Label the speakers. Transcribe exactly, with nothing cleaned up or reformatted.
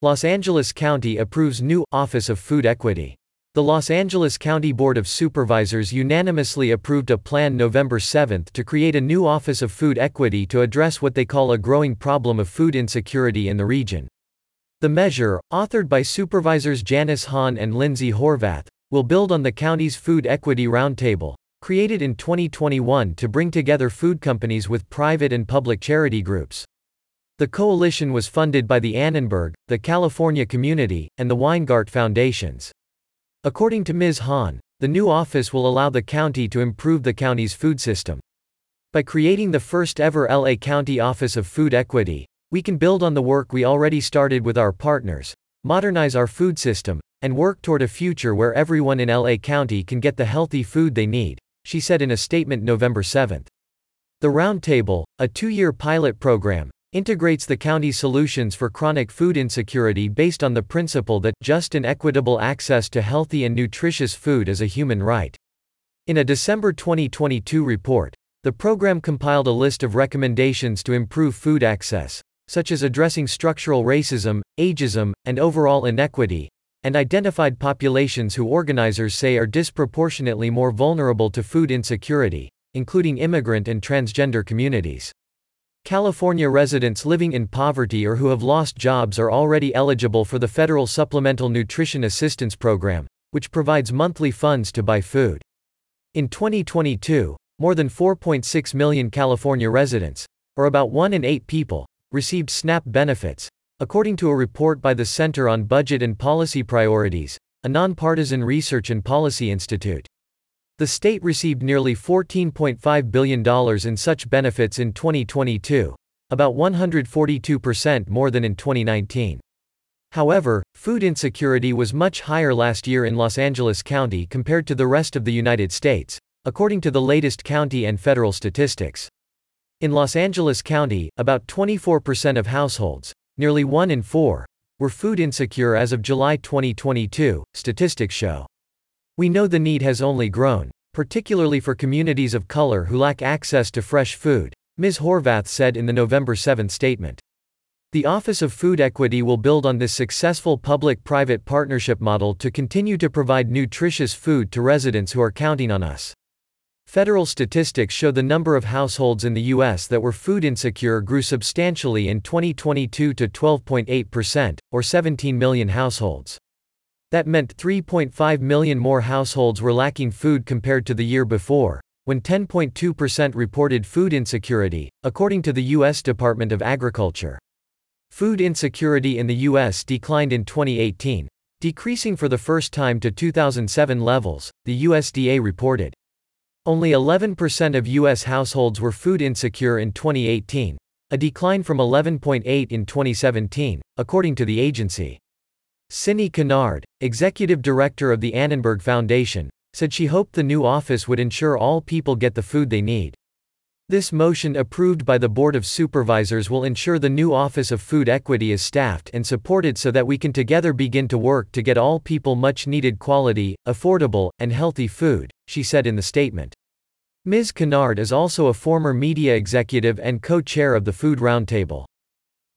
Speaker 1: Los Angeles County approves new Office of Food Equity. The Los Angeles County Board of Supervisors unanimously approved a plan November seventh to create a new Office of Food Equity to address what they call a growing problem of food insecurity in the region. The measure, authored by Supervisors Janice Hahn and Lindsay Horvath, will build on the county's Food Equity Roundtable, created in twenty twenty-one to bring together food companies with private and public charity groups. The coalition was funded by the Annenberg, the California Community, and the Weingart Foundations. According to Miz Hahn, the new office will allow the county to improve the county's food system. By creating the first ever L A County Office of Food Equity, we can build on the work we already started with our partners, modernize our food system, and work toward a future where everyone in L A County can get the healthy food they need, she said in a statement November seventh. The Roundtable, a two-year pilot program, integrates the county's solutions for chronic food insecurity based on the principle that just and equitable access to healthy and nutritious food is a human right. In a December twenty twenty-two report, the program compiled a list of recommendations to improve food access, such as addressing structural racism, ageism, and overall inequity, and identified populations who organizers say are disproportionately more vulnerable to food insecurity, including immigrant and transgender communities. California residents living in poverty or who have lost jobs are already eligible for the federal Supplemental Nutrition Assistance Program, which provides monthly funds to buy food. In twenty twenty-two, more than four point six million California residents, or about one in eight people, received SNAP benefits, according to a report by the Center on Budget and Policy Priorities, a nonpartisan research and policy institute. The state received nearly fourteen point five billion dollars in such benefits in twenty twenty-two, about one hundred forty-two percent more than in twenty nineteen. However, food insecurity was much higher last year in Los Angeles County compared to the rest of the United States, according to the latest county and federal statistics. In Los Angeles County, about twenty-four percent of households, nearly one in four, were food insecure as of July twenty twenty-two, statistics show. We know the need has only grown, particularly for communities of color who lack access to fresh food, Miz Horvath said in the November seventh statement. The Office of Food Equity will build on this successful public-private partnership model to continue to provide nutritious food to residents who are counting on us. Federal statistics show the number of households in the U S that were food insecure grew substantially in twenty twenty-two to twelve point eight percent, or seventeen million households. That meant three point five million more households were lacking food compared to the year before, when ten point two percent reported food insecurity, according to the U S Department of Agriculture. Food insecurity in the U S declined in twenty eighteen, decreasing for the first time to two thousand seven levels, the U S D A reported. Only eleven percent of U S households were food insecure in twenty eighteen, a decline from eleven point eight in twenty seventeen, according to the agency. Cindy Kennard, executive director of the Annenberg Foundation, said she hoped the new office would ensure all people get the food they need. This motion approved by the Board of Supervisors will ensure the new Office of Food Equity is staffed and supported so that we can together begin to work to get all people much needed quality, affordable, and healthy food, she said in the statement. Miz Kennard is also a former media executive and co-chair of the Food Roundtable.